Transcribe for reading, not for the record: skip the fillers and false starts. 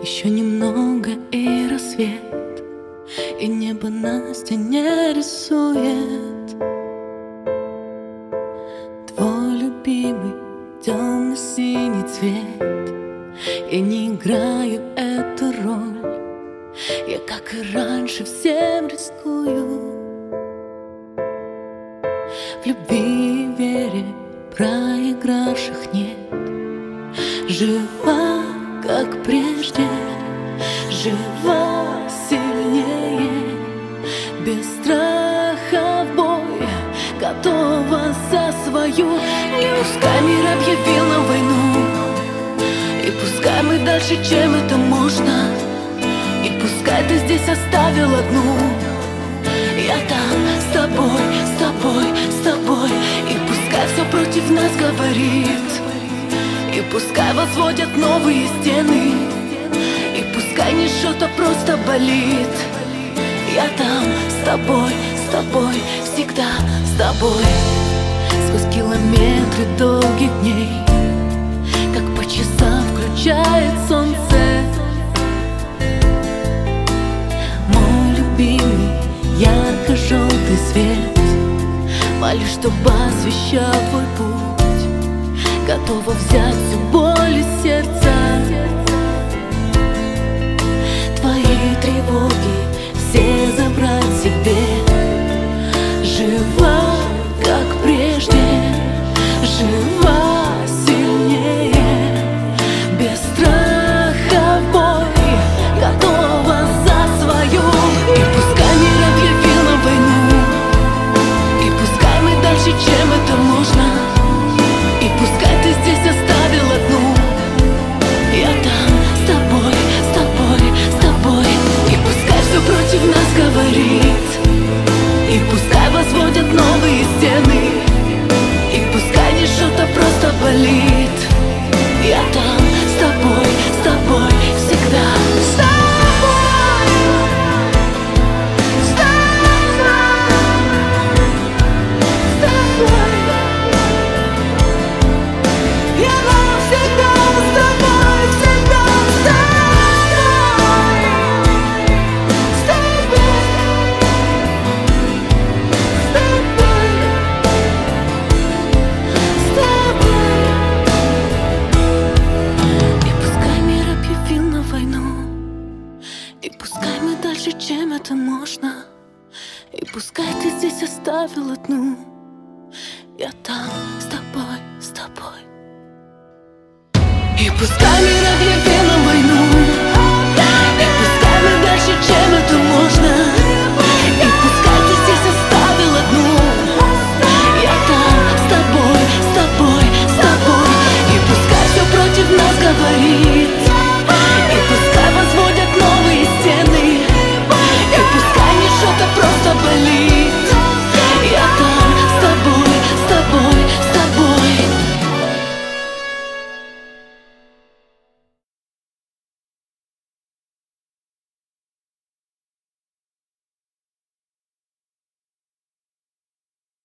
Еще немного и рассвет, и небо на стене рисует твой любимый темно-синий цвет. Я не играю эту роль, я, как и раньше, всем рискую. В любви и вере проигравших нет. Жива, как прежде, жива сильнее, без страха в бой, готова за свою. И пускай мир объявил нам войну, и пускай мы дальше, чем это можно, и пускай ты здесь оставил одну. Я там с тобой, с тобой, с тобой. И пускай все против нас говорит, и пускай возводят новые стены, и пускай не что-то просто болит. Я там с тобой, всегда с тобой. Сквозь километры долгих дней, как по часам включает солнце, мой любимый ярко-желтый свет. Молюсь, чтобы освещал твой путь, готова взять всю боль из сердца. Твои тревоги все забрать себе. Жива, как прежде, жива сильнее, без страха в бой, готова за свою. И пускай мир объявил нам войну, и пускай мы дальше, чем это можно, и пускай ты здесь оставил одну. Я там с тобой, с тобой, с тобой. И пускай все против нас говорит, и пускай возводят новые стены, и пускай не что-то просто болит. Я там с тобой, всегда с тобой, с тобой, с тобой. Я навсегда с тобой, всегда с тобой, с тобой, с тобой, с тобой. И пускай мир объявил на войну, и пускай мы дальше, чем это можно, и пускай ты здесь оставил одну. Я там с тобой, с тобой. И пускай мир